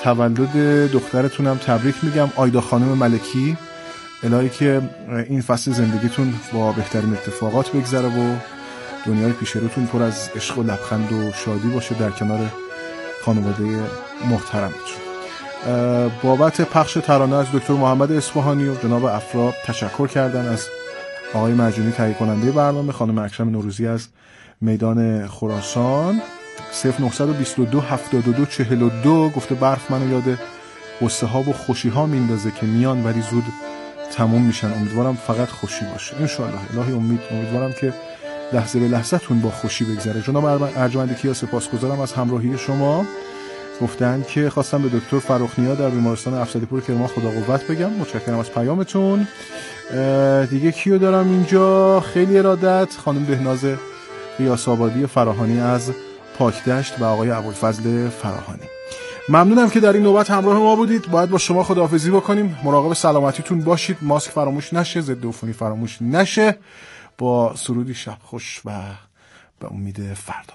تولد دخترتونم تبریک میگم، آیدا خانم ملکی. الهی که این فصل زندگیتون با بهترین اتفاقات بگذره و دنیای پیش روتون پر از عشق و لبخند و شادی باشه در کنار خانواده محترمتون. بابت پخش ترانه از دکتر محمد اصفهانی و جناب افرا تشکر کردن. از آقای مرجونی تهیه کننده برنامه، خانم اکرم نوروزی از میدان خراسان 0922 72 42 گفته برف منو یاد قصه ها و خوشی ها میندازه که میان ولی زود تموم میشن. امیدوارم فقط خوشی باشه ان شاء الله. الهی امیدوارم که لحظه به لحظه‌تون با خوشی بگذره. جناب ارجمند کیا سپاسگزارم از همراهی شما. گفتن که خواستم به دکتر فراخنیا در بیمارستان افسریپور کرمان خدا قوت بگم. متشکرم از پیامتون. دیگه کیو دارم اینجا؟ خیلی ارادت خانم بهناز قیاس‌آبادی فراهانی از پاکدشت و آقای ابوالفضل فراهانی. ممنونم که در این نوبت همراه ما بودید. باید با شما خداحافظی بکنیم. مراقب سلامتیتون باشید. ماسک فراموش نشه، ضد عفونی فراموش نشه. با سرودی شب خوش و به امید فردا.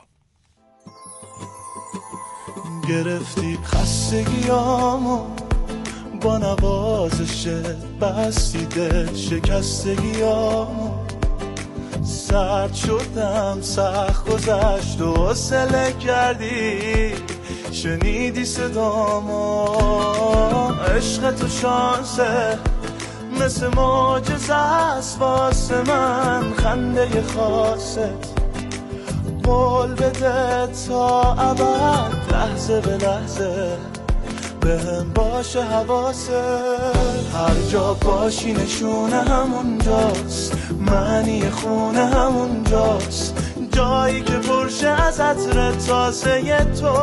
گرفتی خستگیامو با نوازشت، بستی دل شکستگیامو، سرد شدم سخت گذشت و حوصله کردی، شنیدی صدامو. عشق تو شانسه مثل معجزه است واسه من، خنده خاصت قول بده تا ابد، لحظه به لحظه بهم باشه حواست. هر جا باشی نشونه همونجاست، معنی خونه همونجاست، جایی که پرشه از عطر تازه تو.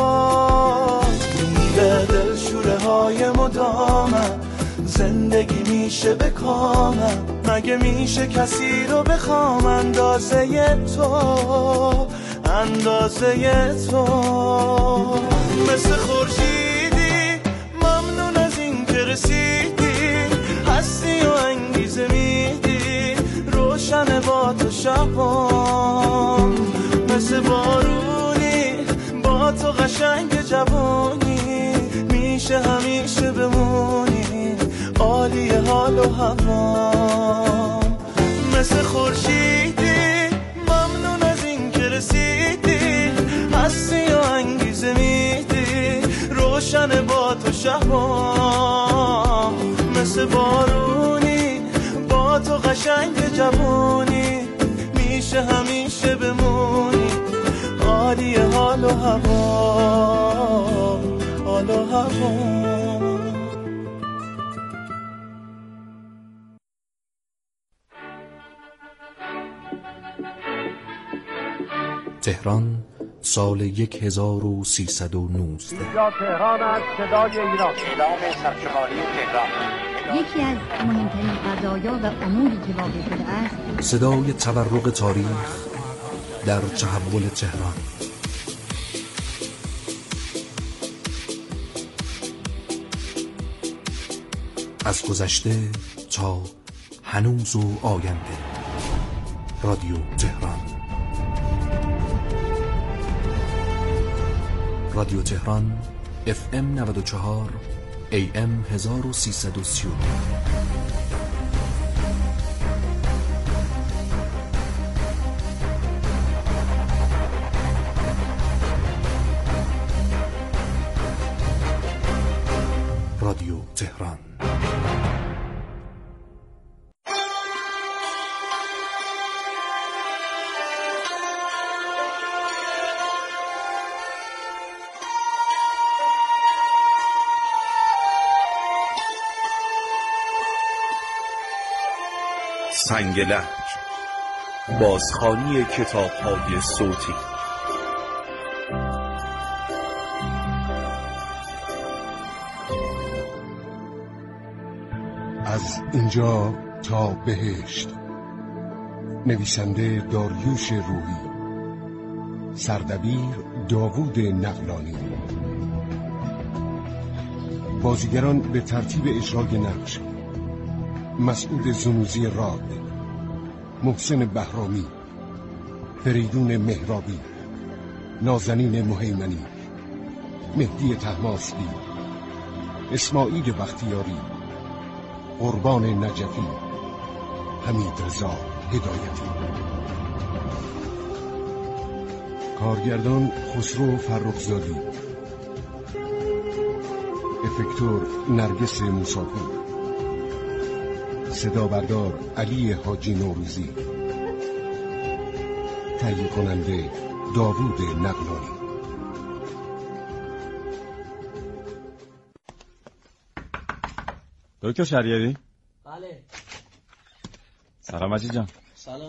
میره دل شوره های مدامم، زندگی میشه به کامم، مگه میشه کسی رو بخوام اندازه تو، اندازه تو. مثل خورشیدی ممنون از این که رسیدی، هستی و انگیزه میدی، روشن با تو شبام. مثل بارونی با تو قشنگ جوانی، میشه همیشه بمونی عالی حال و هوام. مثل خورشیدی ممنون از این که رسیدی، هستی و انگیزه میدی، روشن با تو شبام. مثل بارونی با تو قشنگ جوانی، میشه همیشه بمونی عالی حال و هوام، حال و هوام. تهران سال 1319. اینجا تهران است، صدای ایران. اعلام سرشماری تهران. یکی از مهمترین قضایا و اموری که واقع شده است، صدای تورق تاریخ در تحول تهران. از گذشته تا هنوز و آینده. رادیو تهران. رادیو تهران FM 94 AM 1330. رادیو تهران. سنگ لهج، بازخوانی کتاب‌های صوتی. از اینجا تا بهشت، نویسنده داریوش روحی، سردبیر داوود نقلانی. بازیگران به ترتیب اجرای نقش: مسعود زنوزی راد، محسن بهرامی، فریدون مهرابی، نازنین مهیمنی، مهدی طهماسبی، اسماعیل بختیاری، قربان نجفی، حمید رضا هدایتی. کارگردان خسرو فرخزادی، افکتور نرگس موساپور، صدا بردار علی حاجی نوروزی، تهیه کننده داوود نقلانی. دکتر شریعتی؟ بله. سلام مجید جان. سلام.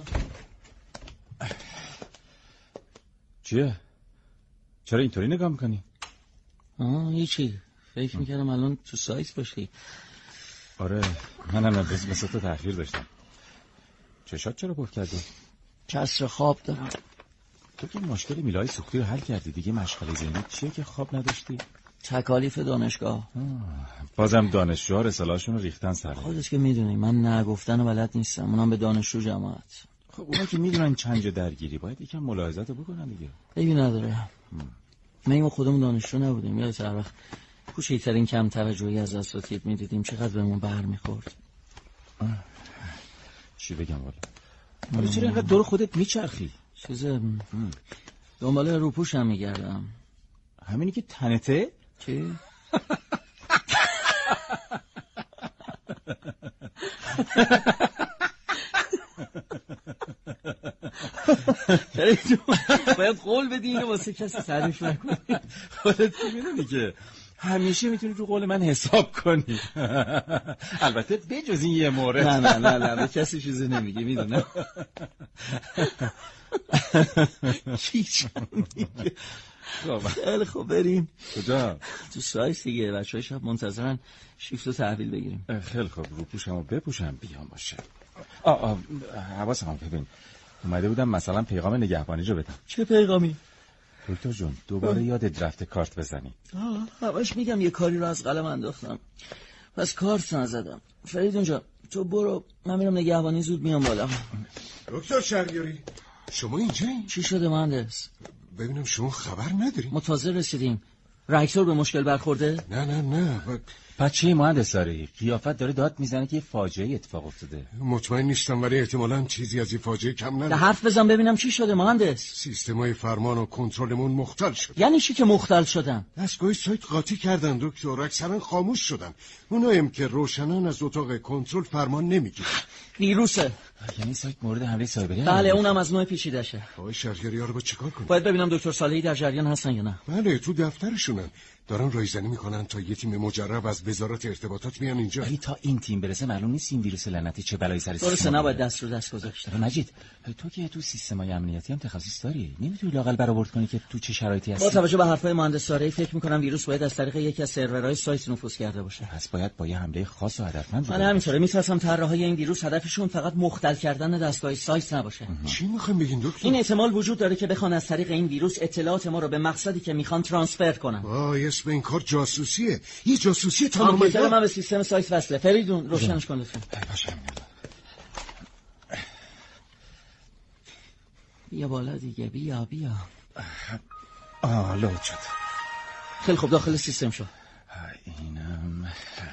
چیه؟ چرا اینطوری نگاه میکنی؟ هیچی. فکر میکردم الان تو سایت باشی. آره منم مثل تو تأخیر داشتم. چشات چرا پف کردی؟ کسر خواب دارم. تو که مشکل میلای سوختی رو حل کردی دیگه، مشغله ذهنی چیه که خواب نداشتی؟ تکالیف دانشگاه. بازم دانشجوها رساله‌هاشون رو ریختن سر. خودت که میدونی من نگفتن و بلد نیستم، اونم به دانشجو جماعت. خب اونا که میدونن چند جا درگیری، باید یکم ملاحظه‌تو بکنن دیگه. عیبی نداره. ما خودمون دانشجو نبودیم، یادت هر وقت کوچکترین کم توجهی از اساتید میدیدیم چقدر بهمون برمیخورد. چی بگم والا؟ چرا اینقدر دور خودت میچرخی؟ دنبال روپوشم میگردم. همینی که تنته؟ چی؟ باید قول بدی اینو واسه کسی تعریف نکنی. خودت میدونی که همیشه میتونی رو قول من حساب کنی. البته بجز این یه مورد. نه به کسی چیزی نمیگی میدونم. هیچ میگه. خیلی خوب بریم. کجا؟ تو سایت دیگه، بچه‌ها شب منتظرن شیفتو تحویل بگیریم. خیلی خوب، رو پوشمو بپوشم بیام باشه. حواسم ببین، اومده بودم مثلا پیغام نگهبانی رو بدم. چه پیغامی؟ دکتر جون دوباره یادت رفته کارت بزنی. همش میگم یه کاری رو از قلم انداختم پس کارت نزدم. فریدون جان تو برو، من میرم نگهبانی، زود میام بالا. دکتر شریعتی شما اینجایی؟ چی شده مهندس؟ ببینم شما خبر نداری؟ ما تازه رسیدیم. راکتور به مشکل برخورده؟ نه بچه مهندس داری قیافت داره داد میزنه که یه فاجعه اتفاق افتاده. مطمئن نیستم ولی احتمالاً چیزی از این فاجعه کم نداره. حرف بزن ببینم چی شده مهندس. سیستمای فرمان و کنترلمون مختل شد. یعنی چی که مختل شدن؟ دستگاه سایت قاطی کردن دکتر، اکثرا خاموش شدن. اونایم که روشنان از اتاق کنترل فرمان نمیگیرن. ویروسه. یعنی سایت مورد حمله سایبری؟ بله اونم از نوع پیچیدشه. آقای شهریاری ها رو با چیکار کنیم؟ باید ببینم دکتر صالحی در جریان هستن یا نه. بله تو دفترشونن، دارن رایزنی میکنن تا یه تیم مجرب از وزارت ارتباطات بیان اینجا. ولی تا این تیم برسه معلوم نیست این ویروس لعنتی چه بلایی سر سیستم. درسته نباید دست رو دست گذاشت. مجید تو که تو سیستم‌های امنیتی هم تخصص داری، نمیتونی لااقل برآورد کنی که تو چه شرایطی هستی؟ با توجه به حرفای مهندس ساره‌ای فکر می‌کنم ویروس باید از طریق یکی از سرورهای سایت نفوذ کرده باشه. پس باید با یه حمله خاص و هدفمند. من همینطوره می‌ترسم طراحای این ویروس هدفشون فقط مختل کردن دستگاه سایت نباشه. چی می‌خواید بگین دکتر؟ این احتمال وجود داره که بخوان از طریق این ویروس اطلاعات ما رو به مقصدی که می‌خوان ترانسفر کنن. اسم این کار جاسوسیه. یه جاسوسی تمام. من به سیستم سایت وصله. فریدون روشنش کن لطفاً. بیا بالا دیگه، بیا لود شد. خیلی خوب داخل سیستم شد. اینم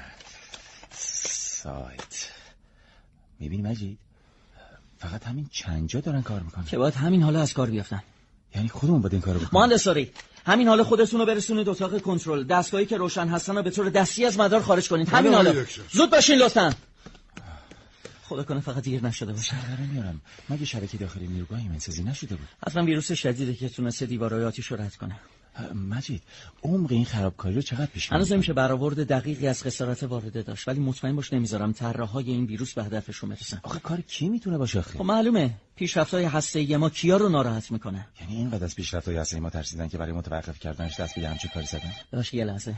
سایت. میبینی مجید فقط همین چند جا دارن کار میکنن که باید همین حالا از کار بیافتن. یعنی خودمون باید این کارو بکنیم. مهندس ساری همین حالا خودتون رو برسونید اتاق کنترل، دستگاهی که روشن هستن رو به طور دستی از مدار خارج کنید. همین حالا زود باشین لطفاً. خدا کنه فقط دیر نشده باشه. میارم مگه شبکه داخلی نیروگاه ایمنسازی نشده بود؟ اصلا ویروس شدیده که تونسته دیوارهای آتیش رو رد کنه. مجید عمق این خرابکاری رو چقدر پیش میره؟ هنوز نمیشه برآورد دقیقی از خسارت وارده داشت، ولی مطمئن باش نمیذارم طراحای این ویروس به هدفشون برسن. آخه کار کی میتونه باشه آخه؟ خب معلومه پیشرفت‌های هسته‌ای ما کیا رو ناراحت میکنه. یعنی اینقدر از پیشرفت‌های هسته‌ای ما ترسیدن که برای متوقف کردنش دست به همچین کاری زدن؟ باشه یه لحظه.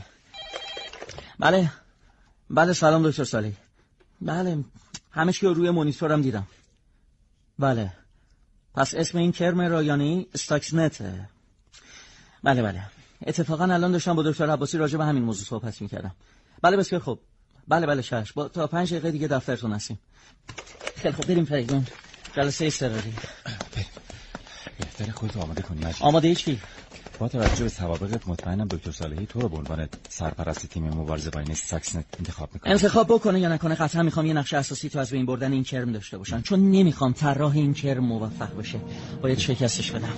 بله سلام دکتر صالحی. بله همش که روی مانیتورم دیدم. بله پس اسم این کرم رایانه‌ای استاکسنته. بله اتفاقا الان داشتم با دکتر عباسی راجع به همین موضوع صحبت می‌کردم. بله بسیار خوب. بله چشم. تا 5 دقیقه دیگه دفترتون هستیم. خیلی خوب بریم فریدون. جلسه اضطراری. بهتره خودت آماده کنی مجید. آماده چی؟ با توجه به سوابقت مطمئنم دکتر صالحی تو رو به عنوان سرپرست تیم مبارزه با این استاکسنت انتخاب میکنه. انتخاب بکنه یا نکنه قطعا میخوام یه نقش اساسی تو از بین بردن این کرم داشته باشن، چون نمیخوام طراح این کرم موفق بشه. باید شکستش بدم.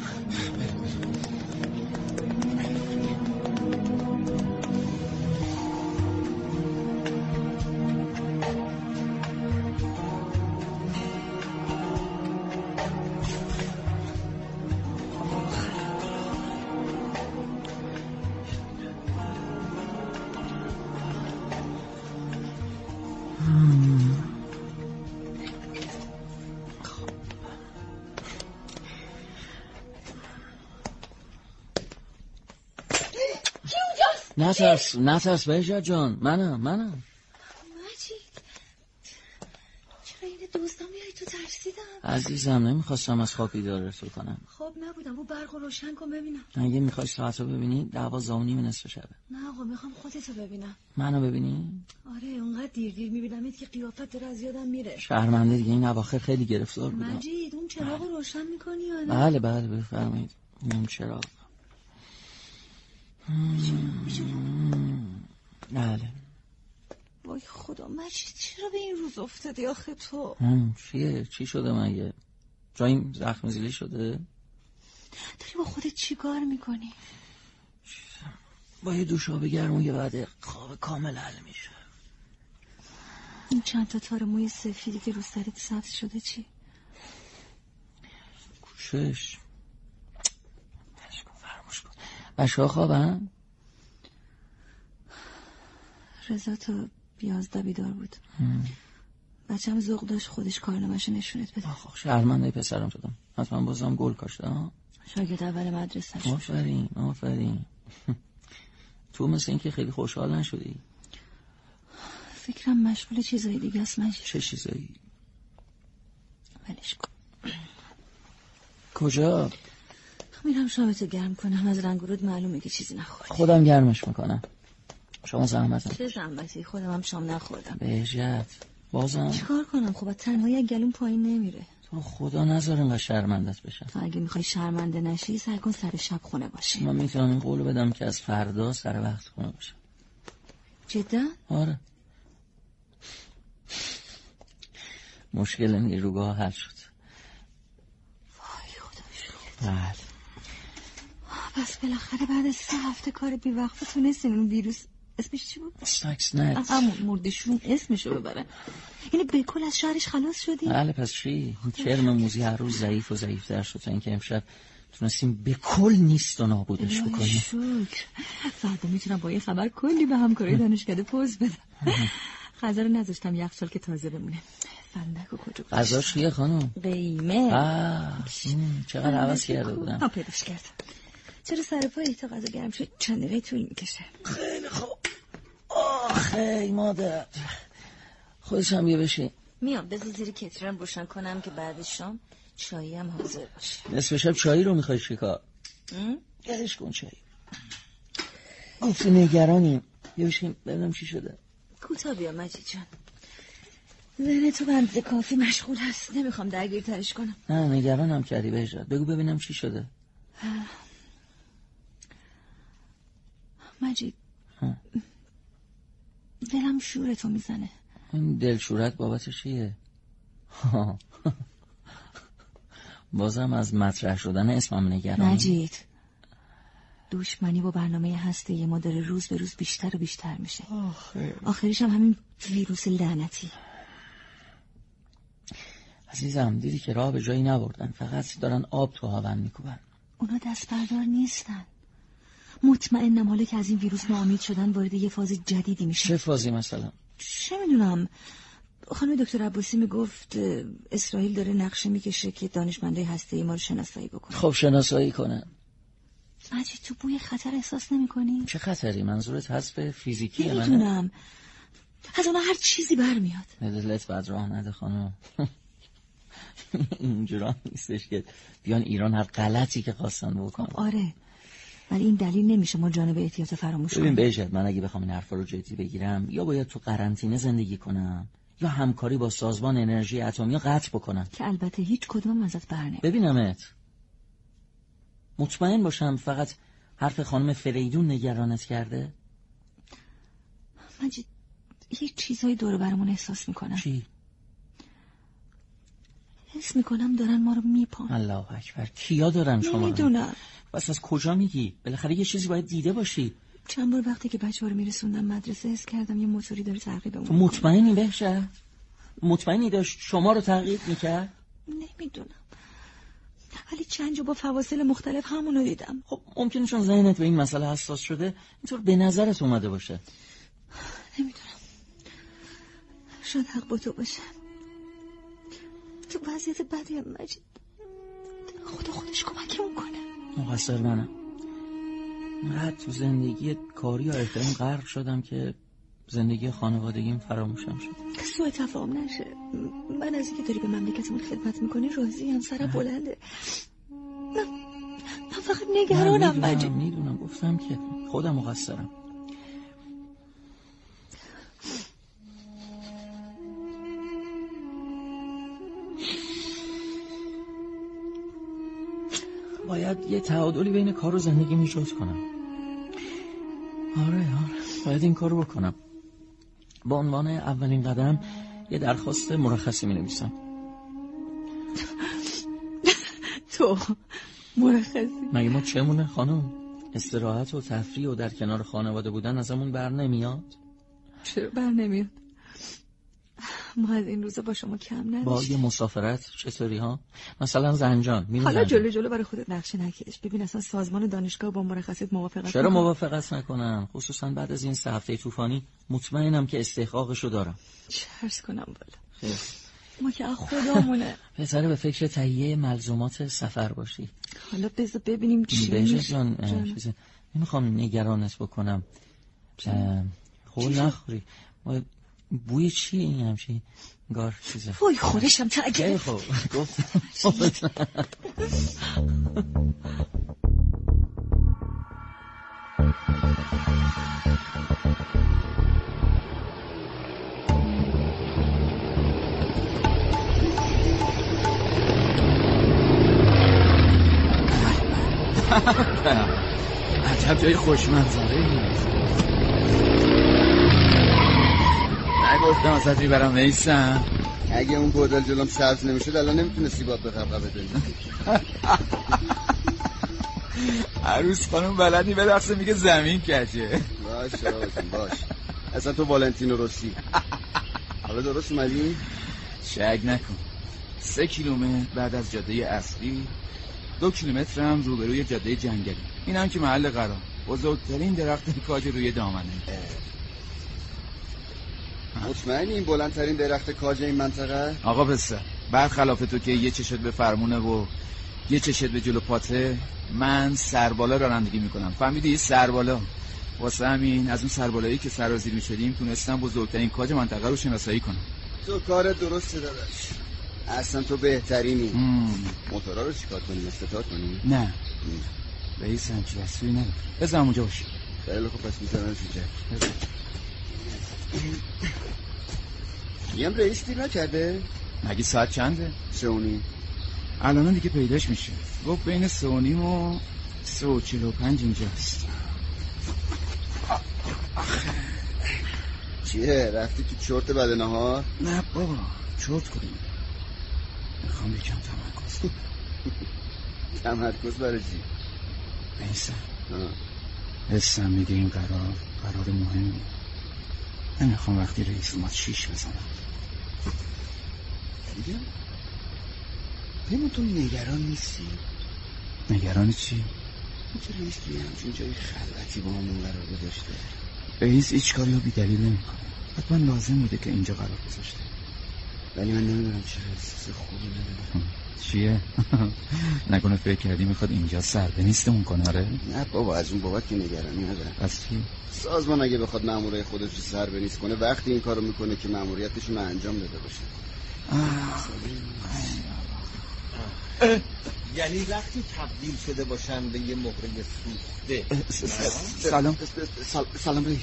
نترس بهجت جان، منم مجید چرا این دوستم بیایی تو ترسیدم؟ عزیزم نمیخواستم از خواب بیدارت کنم. خواب نبودم، اون برق رو روشن کن ببینم. اگه میخوای ساعت رو ببینی 12:30 نصف شبه. نه آقا میخوام خودتو ببینم. منو ببینی؟ آره اونقدر دیر میبینمت که قیافت داره از یادم میره. شرمنده دیگه، این اواخر خیلی گرفتار بودم. مجید اون چراغ رو روشن میکنی یا نه؟ بله بفرمایید. اون چراغ. بله. وای خدا مجید چرا به این روز افتادی آخه تو؟ چی شده مگه؟ جاییم زخم زیلی شده؟ داری با خودت چی کار میکنی؟ با یه دوش آب گرم و یه بعد خواب کامل حل میشه. این چند تا تار موی سفیدی که رو سرت سبز شده چی؟ کوشش. فراموش کن. بچه ها خوابن؟ رضا تا 11 بیدار بود. بچه‌م ذوق داشت خودش کارنامه‌شو نشونت بده. آخ شرمنده پسرم شدم. حتما بازم گل کاشته. شاگرد اول مدرسه شد. آفرین. تو مثل این که خیلی خوشحال نشدی. فکرم مشغول چیزای دیگه است مجید. چه چیزایی؟ ولش کن. کجا؟ میرم شامتو گرم کنم، از رنگ و رود معلومه که چیزی نخوردی. خودم گرمش میکنم. شما زحمت. چه زحمتی؟ خودم هم شام نخوردم. بهجت بازم چیکار کنم؟ خب تنهایی یک گلوم پایین نمیره. تو خدا نذار انقدر شرمندت بشم. تو اگه میخوای شرمنده نشی سعی کن سر شب خونه باشی. من میتونم این قولو بدم که از فردا سر وقت خونه باشم. جدا؟ آره. مشکل نیروگاه حل شد. وای خدا شکرت. بله. پس بالاخره بعد از 3 هفته کار بی وقفه تونستین اون ویروس اسمش چی بود؟ استاکسنت. همون مردشون اسمشو ببرن. یعنی به کل از شهرش خلاص شدی؟ بله پس چی؟ کرم موزی هر روز ضعیف و ضعیف‌تر شد تا اینکه امشب تونستیم به کل نیست و نابودش بکنیم. شکر. فردا میتونم با یه خبر کلی به همکارای دانشکده پوز بدم. غذا رو نذاشتم یخچال که تازه بمونه. فندک و کجا غذاش چیه خانم؟ قیمه. چقدر عوض کرده بودم. پیداش کردم. چرا سر پای تا غذا گرم شد چند دقیقه طول میکشه؟ خیلی خوب. آخه مادر خودش هم بیا بشین. میام بذار زیر کترم روشن کنم که بعد شام چایی هم حاضر باشه. نصف شب چایی رو میخوای چیکار؟ گرش کن چایی. گفتی نگرانیم. بیا بشین ببینم چی شده. کوتا بیا مجید جان. ذهن تو بند کافی مشغول هست، نمیخوام درگیر ترش کنم. نه نگرانم کردی بهجت. بگو ببینم چی شده. مجید دلم شورتو میزنه. این دلشورت بابت چیه؟ بازم از مطرح شدن اسمم نگرانی. مجید دشمنی با برنامه هسته ما داره روز به روز بیشتر و بیشتر میشه. آخریش هم همین ویروس لعنتی. عزیزم دیدی که راه به جایی نبردن، فقط دارن آب تو هاون میکوبن. اونا دست بردار نیستن. مطمئنم حالا که از این ویروس ناامید شدن وارد یه فاز جدیدی میشه. چه فازی مثلا؟ چه میدونم. خانم دکتر عباسی میگفت اسرائیل داره نقشه میکشه که دانشمندای هسته‌ای ما رو شناسایی بکنه. خب شناسایی کنه. مجید تو بوی خطر احساس نمی‌کنی؟ چه خطری؟ منظورت حذف فیزیکیه؟ نمیدونم. از اونها هر چیزی برمیاد. دلت بد راه نده خانم. اینجورا نیستش که بیان ایران هر غلطی که خواستن بکنن. خب آره. ولی این دلیل نمیشه ما جانب احتیاط فراموش کنیم. ببین بهجت، من اگه بخوام این حرفا رو جدی بگیرم یا باید تو قرنطینه زندگی کنم یا همکاری با سازمان انرژی اتمی قطع بکنم، که البته هیچ کدوم ازت برنه. ببینمت مطمئن باشم فقط حرف خانم فریدون نگرانت کرده؟ مجید یه چیزای دور برامون احساس میکنم. چی؟ حس میکنم دارن ما رو میپان. الله اکبر. کیا دارن شما رو؟ نمیدونم. بس از کجا میگی؟ بالاخره یه چیزی باید دیده باشی. چند بار وقتی که بچه‌ها رو میرسوندم مدرسه حس کردم یه موتوری داره تعقیبمون. تو مطمئنی بهشت؟ مطمئنی داشت شما رو تعقیب میکرد؟ نمیدونم، ولی چند جا با فواصل مختلف همونو دیدم. خب ممکنه چون ذهنت به این مسئله حساس شده اینطور به نظرت اومده باشه. نمیدونم، شاید حق با تو باشه. تو وضعیت بدی هم مجید، خدا خودش کمکمون کنه. مقصر منم. من تو زندگی کاری یا احترام غرق شدم که زندگی خانوادگیم فراموشم شد. سوء تفاهم نشه. من از اینکه داری به مملکتمون خدمت میکنی راضی ام. سرم بلنده. من فقط نگرانم مجید. میدونم گفتم که خودم مقصرم. باید یه تعادلی بین کار و زندگی ایجاد کنم. آره باید این کارو بکنم. با عنوان اولین قدم یه درخواست مرخصی می‌نویسم. تو مرخصی؟ مگه ما چمونه خانم؟ استراحت و تفریح و در کنار خانواده بودن ازمون بر نمیاد؟ چرا بر نمیاد؟ ما از این روزا با شما کم نداشتیم. با یه مسافرت چطوری ها؟ مثلا زنجان. حالا جلو برای خودت نقشه نکش. ببین اصلا سازمان دانشگاه با مرخصیت موافقت چرا موافقت نکنم؟ خصوصا بعد از این 3 هفته طوفانی مطمئنم که استحقاقشو دارم. چه عرض کنم بالا. خیر. ما که خودمونه. بذاره به فکر تهیه ملزومات سفر باشی. حالا بذار ببینیم چی میشه. جان نمیخوام نگرانت بکنم. خول نخوری. بوی چیه این همچین گار چیزه؟ وای خورشم تاگه. خب گفتم عجب جای خوشمنظره. نگفتم ازت میبرم میسم. اگه اون بودل جلوم سبز نمیشد الان نمیتونستی باد به قبقه بدنی. عروس خانم بلدی به دست میگه زمین کشه. باش اصلا تو والنتینو روسی. حالا درست اومدی؟ شک نکن. 3 کیلومتر بعد از جاده اصلی، 2 کیلومتر هم روبروی جاده جنگلی. این هم که محل قرار بزرگترین درخت کاج روی دامنه. مطمئنی این بلندترین درخت کاج این منطقه؟ آقا پسر برخلاف تو که یه چشت به فرمونه و یه چشت به جلو پاته، من سربالا رانندگی میکنم. فهمیدی؟ سربالا. واسه همین از اون سربالایی که سرازیر میشدیم تونستم بزرگترین کاج منطقه رو شناسایی کنم. تو کار درسته داداش. اصلا تو بهترینی. موتورا رو چیکار کنیم؟ استارت کنیم؟ نه رئیس همچی دستوری نداره. بذار اونجا باشی. خیلی خوب پس میذارم اینجا. میگم رئیس دیر نکرده؟ مگه ساعت چنده؟ 3:30. الان دیگه پیداش میشه. گفت بین 3:30 و 3:45 اینجاست. چیه؟ رفتی تو چرت بعد نهار؟ نه بابا چرت کنیم. میخوام یکم تمرکز. تمرکز برای چی؟ بیسن حسم میگه این قرار مهمی. نمیخوام وقتی رئیس اومد 6 بزنم. میگم پیمون تو نگران نیستی؟ نگران چی؟ این که رئیس توی همچون جای خلوتی با همون قرار گذاشته. رئیس هیچ کاری رو بی دلیل نمیکنه. حتما لازم بوده که اینجا قرار گذاشته. ولی من نمیدونم چرا احساس خوبی ندارم. چیه؟ نکنه فکر کردی میخواد اینجا سرده نیستمون کنه؟ آره؟ نه بابا از اون بابت که نگرانی ندارم. پس چی؟ سازمان اگه بخواد مامورای خودش رو سر بنیز کنه وقتی این کارو میکنه که ماموریتشون رو انجام داده باشه. یعنی وقتی تبدیل شده باشن به یه مهره سوخته. سلام رئیس.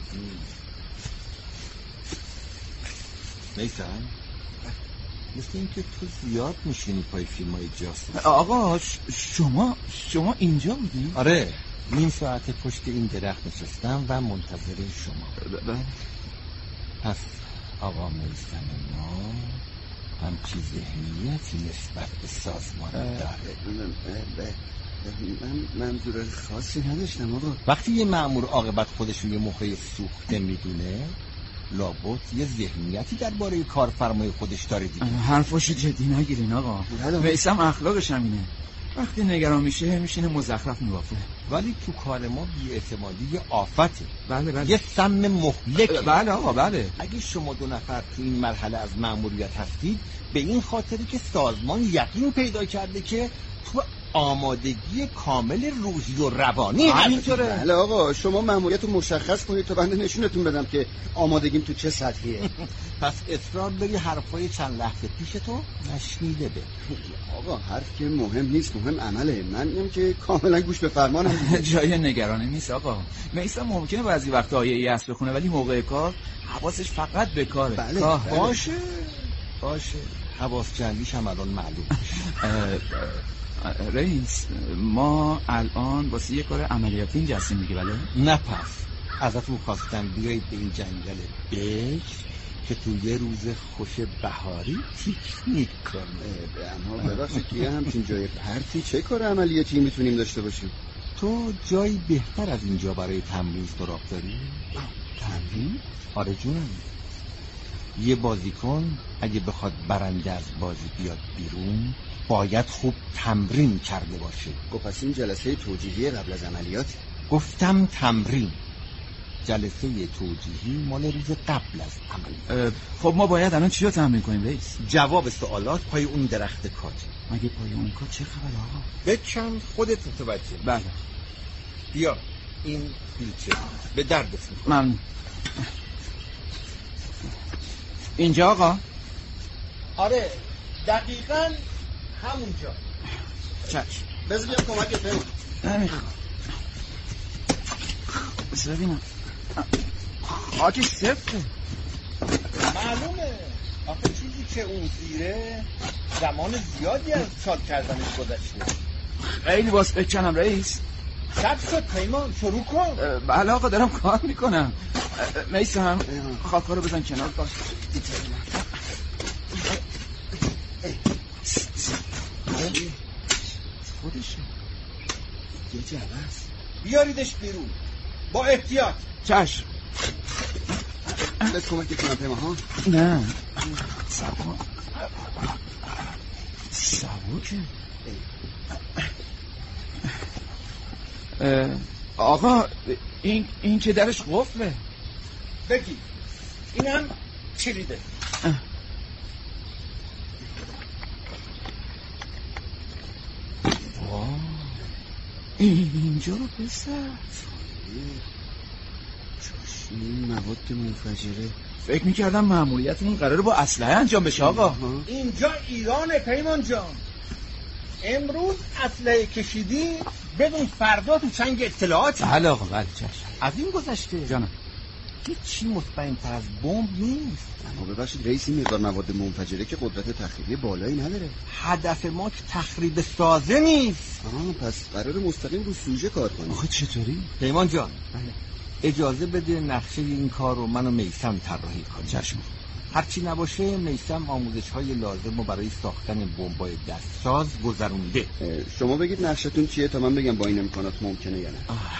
نیستن؟ مثل این که تو زیاد میشینی پای فیلم های جاسوسی. آقا شما اینجا بودی؟ آره نیم ساعت پشت این درخت نشستم و منتظر شما. پس آقا میثم ما همچی ذهنیتی نسبت به سازمان داره. من منظور خاصی نداشتم آقا. وقتی یه مأمور عاقبت خودش یه مخه سوخته میدونه، لابد یه ذهنیتی درباره کارفرمای خودش داره دیگه. حرفاشو جدی نگیرین آقا. میثم اخلاقش همینه. وقتی نگران میشه میشینه مزخرف میبافه. ولی تو کار ما بی‌اعتمادی یه آفته. بله. یه سم مهلک. بله آقا بله. اگه شما دو نفر تو این مرحله از مأموریت هستید، به این خاطری که سازمان یقین پیدا کرده که تو آمادگی کامل روحی و روانی همینطوره. بله آقا، شما مأموریت رو مشخص کنید تا بنده نشونتون بدم که آمادگیم تو چه سطحیه. پس اصرار داری حرفای چند لحظه پیش تو نشنیده به. آقا حرف که مهم نیست، مهم عمله. من میگم که کاملا گوش به فرمانم. جای نگرانی نیست آقا. میثم ممکنه بعضی وقتا آیه ایاس بخونه ولی موقع کار حواسش فقط به کاره. بله. باشه حواس جمعیش هم الان معلوم. رئیس، ما الان واسه یه کار عملیاتی اینجا هستیم میگه بله؟ نه پس ازتون خواستم بیایید به این جنگل بکر که تو یه روز خوش بهاری پیکنیک کنه. اما ببخشید توی همچین جای پرتی چه کار عملیاتی میتونیم داشته باشیم؟ تو جایی بهتر از اینجا برای تمرین سراغ داری؟ تمرین؟ آره جونم. یه بازیکن اگه بخواد برنده از بازی بیاد بیرون باید خوب تمرین کرده باشه. پس این جلسه توجیهی قبل از عملیات؟ گفتم تمرین. جلسه توجیهی مال روز قبل از عملیات. خب ما باید الان چی رو تمرین کنیم رئیس؟ جواب سوالات پای اون درخت کاج. مگه پای اون کاج چه خبر آقا؟ بکن خودت متوجه. بله. بیا این بیلچه به دردت می‌خوره. ممنون. اینجا آقا؟ آره دقیقاً همونجا. چشم. بذار بیام کمکت کنم. نمیخوام. بذار ببینم. خاکش سفته. معلومه. آخه چیزی که اون زیره زمان زیادی از چال کردنش گذشته. خیلی باس بکنم رئیس. شب شد پیمان، شروع کن. بله آقا دارم کار میکنم. میثم خاکا رو بزن کنار باش. خودشه یه جوز. بیاریدش بیرون با احتیاط. چشم. بس کمک کنم پیمان ها. نه سبوکه. آقا این که درش قفله. بگی اینم کلیده. اینجا رو بسر این مواد منفجره. فکر میکردم مأموریتمون قراره با اسلحه انجام بشه آقا. اینجا ایرانه پیمان جان. امروز اسلحه کشیدی بدون فردا تو چنگ اطلاعاتی. بله آقا بله چشم. از این گذشته جانم هیچی مطمئن‌تر از بمب نیست. اما ببخشید رئیس، این مقدار مواد منفجره که قدرت تخریبی بالایی نداره. هدف ما که تخریب سازه نیست. پس قرار مستقیم رو سوژه کار کنیم. آخه چطوری؟ پیمان جان اجازه بده نقشه این کار رو من و میثم طراحی کنیم. چشم. هرچی نباشه میثم آموزش‌های لازم رو برای ساختن بمب‌های دستساز گذرونده. شما بگید نقشتون چیه تا من بگم با این امکانات ممکنه یا نه.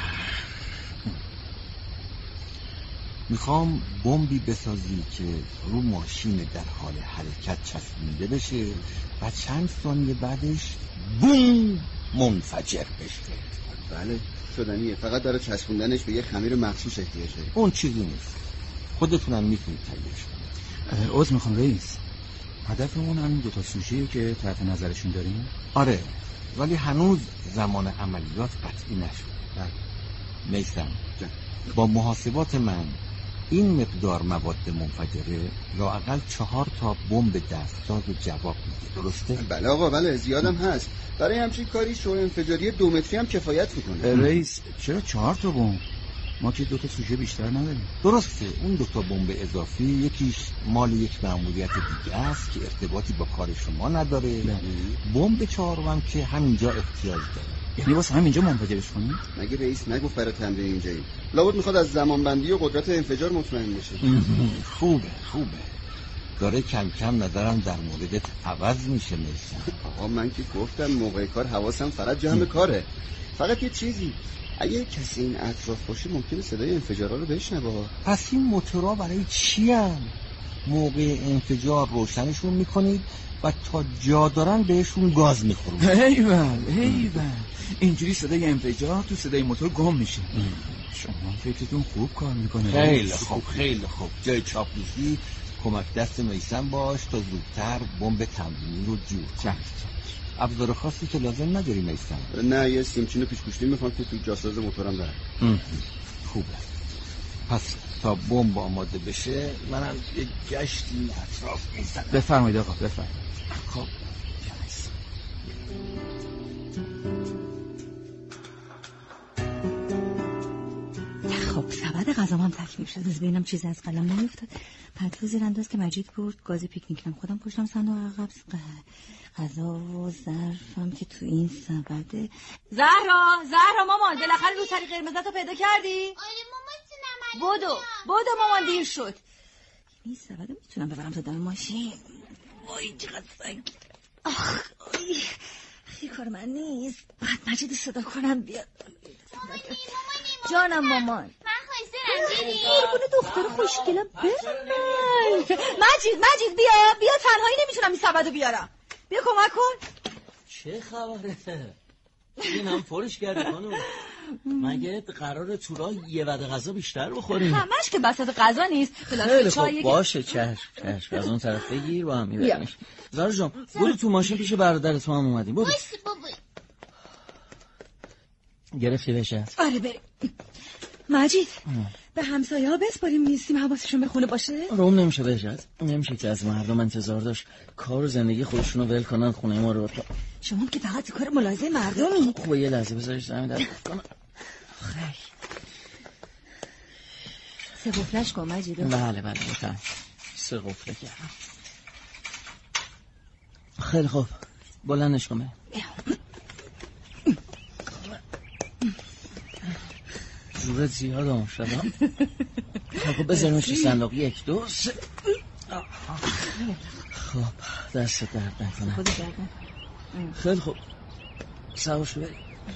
میخوام بمبی بسازی که رو ماشین در حال حرکت چسبونده بشه و چند ثانیه بعدش بوم منفجر بشه. بله شدنیه، فقط داره چسبوندنش به یه خمیر مخصوص احتیاج داره. اون چیزی نیست، خودتونم میتونید تهیه‌اش کنید. عذر میخوام رئیس، هدفمون همین دوتا سوژه‌ای که تحت نظرشون داریم. آره ولی هنوز زمان عملیات قطعی نشد. میثم با محاسبات من این مقدار مواد منفجره لااقل 4 تا بمب دستساز جواب میده. درسته؟ بله آقا بله، زیادم هست. برای همچین کاری شعاع انفجاری 2 متری هم کفایت میکنه. رئیس چرا 4 تا بمب؟ ما که 2 تا سوژه بیشتر نداریم. درسته، اون 2 تا بمب اضافی یکیش مال یک مأموریت دیگه است که ارتباطی با کار شما نداره. بمب 4 که همینجا احتیاج داره. یعنی واسه هم اینجا منفجرش کنی؟ مگه رئیس نگفت برای تمرین اینجایی؟ لابد میخواد از زمانبندی و قدرت انفجار مطمئن بشه. خوبه داره کم کم نظرم در موردت عوض میشه میسن. آقا من که گفتم موقع کار حواسم فقط جمع کاره. فقط یه چیزی، اگه کسی این اطراف باشه ممکنه صدای انفجارا رو بشنوه. پس این موتورها برای چی هن؟ موقع انفجار روشنشون میکنید و تا جا دارن بهشون گاز میخورون. ایول اینجوری صدای انفجار تو صدای موتور گم میشه. شما فکرتون خوب کار میکنه. خیلی خوب جای چاپلوسی کمک دست میسن باش تا زودتر بمب تمرینی رو جور کنی. ابزار خاصی که لازم نداری میسن؟ نه یه سیمچین پیچ‌گوشتی میخوام که تو جاساز موتورم داره. خوبه. پس تا بمب آماده بشه منم یه گشتی اطراف میزنم. بفرمایید آقا بفرمایید. خب سبد غذام هم تکمیل شد. از بینم چیزی از قلم نمیافتاد. پتو زیر انداز که مجید برد گاز پیکنیکم. خودم پشتم صندوق عقب غذا و ظرفم که تو این سبده. زهرا مامان بالاخره رو طریق قرمزت رو پیدا کردی؟ آره مامان بدو مامان دیر شد. این سبده میتونم ببرم تا دم ماشین. وای چقدر سنگ. آخ خیلی کار من نیست. بعد مجید صدا کنم بیاد. جانم مامان. من خواستم بیدی. قربون دختر خوشگلم بمن. مجید بیا تنهایی نمیتونم این سبدو بیارم. بیا کمک کن. چه خبره؟ اینم فرش کردی خانم. مگه قراره تو راه یه وعده غذا بیشتر بخوریم؟ همش که بساط غذا نیست. خیلی خوب باشه چشم از اون طرف بگیر با هم میبریمش. زارا جان برو تو ماشین پیش برادرت هم اومدیم. برو. گرفتی بشه؟ آره بریم. مجید به همسایه ها بسپاریم نیستیم حواسشون به خونه باشه؟ روم نمیشه بجد. نمیشه که از مردم انتظار داشت کار و زندگی خودشونو ول کنن خونه ما رو. شما که فقط تو کار ملاحظه مردمی. خوبه یه لحظه بذارش زمین در کنم. سه قفلش کن مجید. بله بفهم. سه قفله کردم. خیلی خوب بلندش کن. زورت زیاد هم شدم. خب بذاریمش صندوق 1 2 3. خب دست درد نکنه. خیلی خوب سوارش بریم.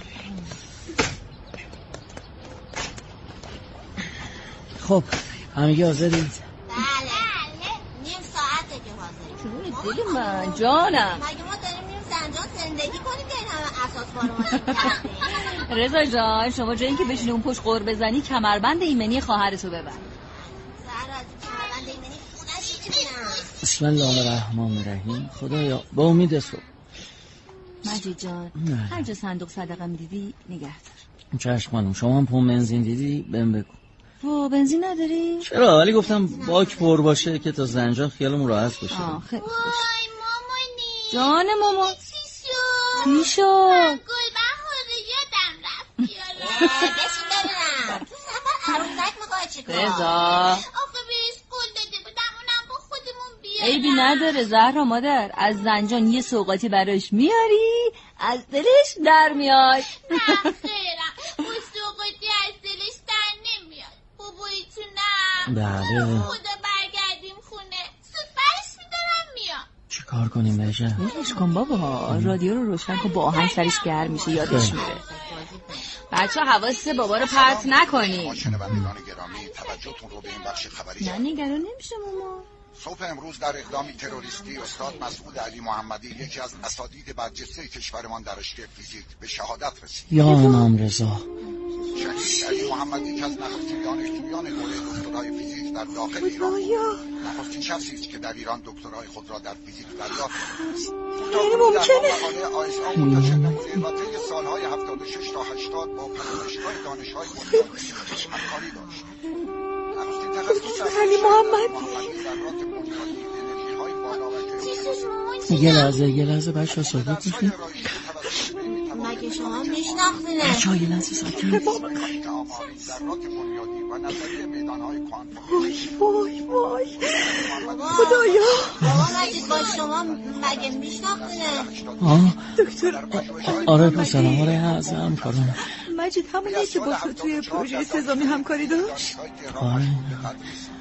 خب همگی حاضرید؟ بله نیم ساعته که حاضرید. چون دل من جانم مگه ما داریم میریم زنجان زندگی کنیم که این همه اساس بارو رضا جان شما جایی که بشینی اون پشت قور بزنی کمربند ایمنی خواهرتو ببر. زهرا کمربند ایمنی خونش میدونم. بسم الله الرحمن الرحیم. خدایا با امید صبح. مجید جان هر جا صندوق صدقه میدیدی نگه دار. چشم خانم شما هم پمپ بنزین دیدی بهم بگو. وا بنزین نداری؟ چرا ولی گفتم باک پر باشه که تا زنجان خیالمون راحت بشه. خیلی وای مامانی جان مامان چی شد؟ گل بهاره یادم رفت بیارم. بشین ببینم تو سفر عروسک میخواه چی کار؟ رضا آخه بهش گل داده بودم اونم با خودمون بیارم. عیبی نداره زهرا مادر از زنجان یه سوغاتی براش میاری از دلش در میاد. نه خیرم اون سوغاتی از دلش در نمیاد. بابایتونم بله خدا برگردیم خونه سود برش میدارم میام. چی کار کنیم بشه؟ نگهش کن بابا رادیو رو روشن کن با آهنگ سرش گرم میشه یادش میره. بچه حواس بابا رو پرت نکنی. شنوندگان گرامی توجهتون رو به این بخش خبری نه نگران نمیشه ماما. صبح امروز در اقدامی تروریستی استاد مسعود علی محمدی یکی از اساتید برجسته کشورمان در رشته فیزیک به شهادت رسید. یا امام رضا شهید علی محمدی که از نخستین دانشجویان دوره دکترای فیزیک در داخل ایران نخستین شخصی است که در ایران دکترای خود را در فیزیک دریافت کرده. یعنی ممکنه آیسا منتشر نموده و طی سالهای 76 تا 80 با پژوهشگاه دانش‌های بنیادی همکاری داشت. نخستین تخصص علی محمدی یه لحظه بچه ها صحبت میشیم. مگه که شما میشناختینه. بچه‌ها یه لحظه ساکت. وای خدایا. بابا مجید با شما مگه میشناختینه؟ دکتر آره پسرم، آره از همکارم. مجید همونیه که با تو توی پروژه سزامی همکاری داشت؟ آره